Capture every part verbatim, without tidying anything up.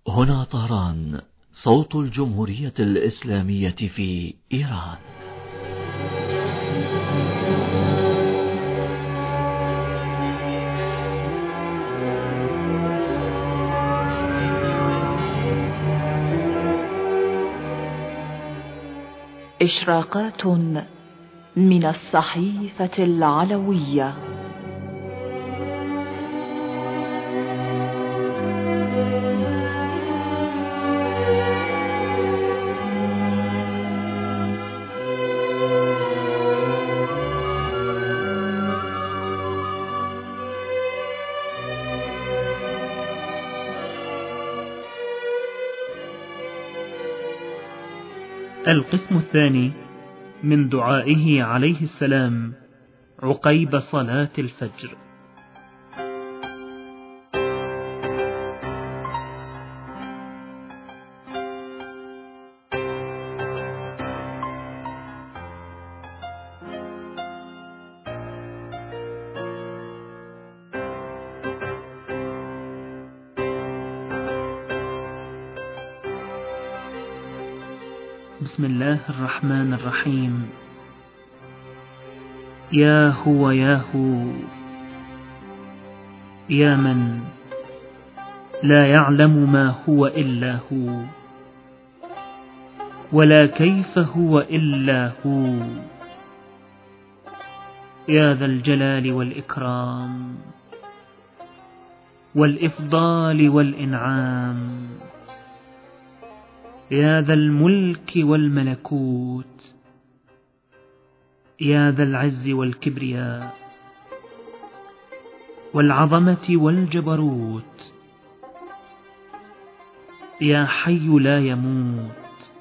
هنا طهران، صوت الجمهورية الإسلامية في إيران. إشراقات من الصحيفة العلوية. القسم الثاني من دعائه عليه السلام عقيب صلاة الفجر. بسم الله الرحمن الرحيم. يا هو يا هو يا من لا يعلم ما هو إلا هو، ولا كيف هو إلا هو، يا ذا الجلال والإكرام والإفضال والإنعام، يا ذا الملك والملكوت، يا ذا العز والكبرياء والعظمة والجبروت، يا حي لا يموت،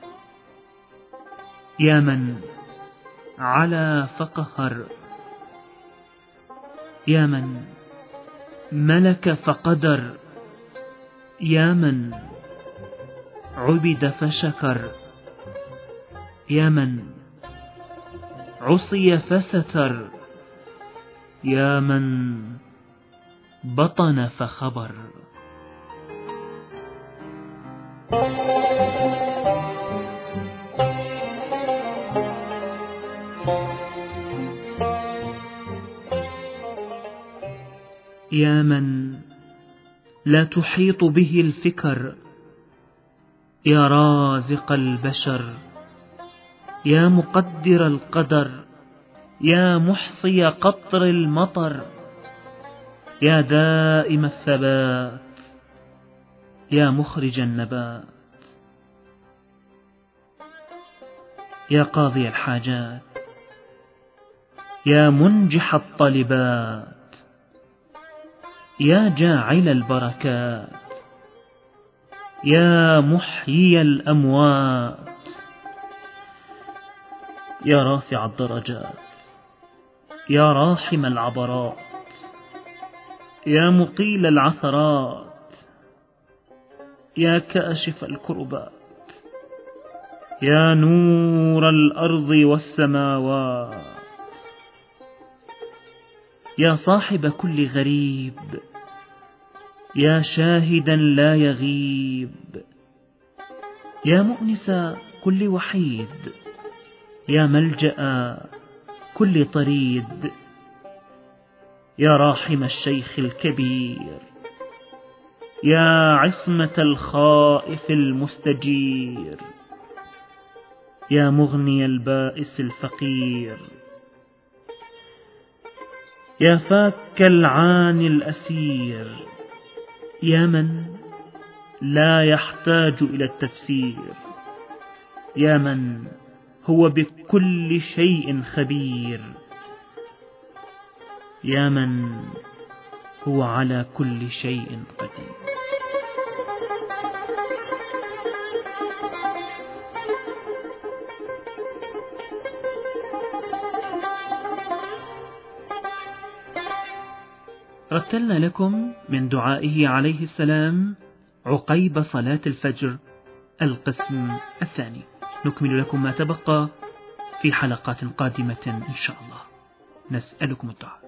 يا من علا فقهر، يا من ملك فقدر، يا من عبد فشكر، يا من عصي فستر، يا من بطن فخبر. يا من لا تحيط به الفكر، يا رازق البشر، يا مقدر القدر، يا محصي قطر المطر، يا دائم الثبات، يا مخرج النبات، يا قاضي الحاجات، يا منجح الطالبات، يا جاعل البركات، يا محيي الأموات، يا رافع الدرجات، يا راحم العبرات، يا مقيل العثرات، يا كاشف الكربات، يا نور الأرض والسماوات، يا صاحب كل غريب، يا شاهدا لا يغيب، يا مؤنس كل وحيد، يا ملجأ كل طريد، يا راحم الشيخ الكبير، يا عصمة الخائف المستجير، يا مغني البائس الفقير، يا فاك العاني الأسير، يا من لا يحتاج إلى التفسير، يا من هو بكل شيء خبير، يا من هو على كل شيء قدير. رتلنا لكم من دعائه عليه السلام عقيب صلاة الفجر القسم الثاني. نكمل لكم ما تبقى في حلقات قادمة إن شاء الله. نسألكم الدعاء.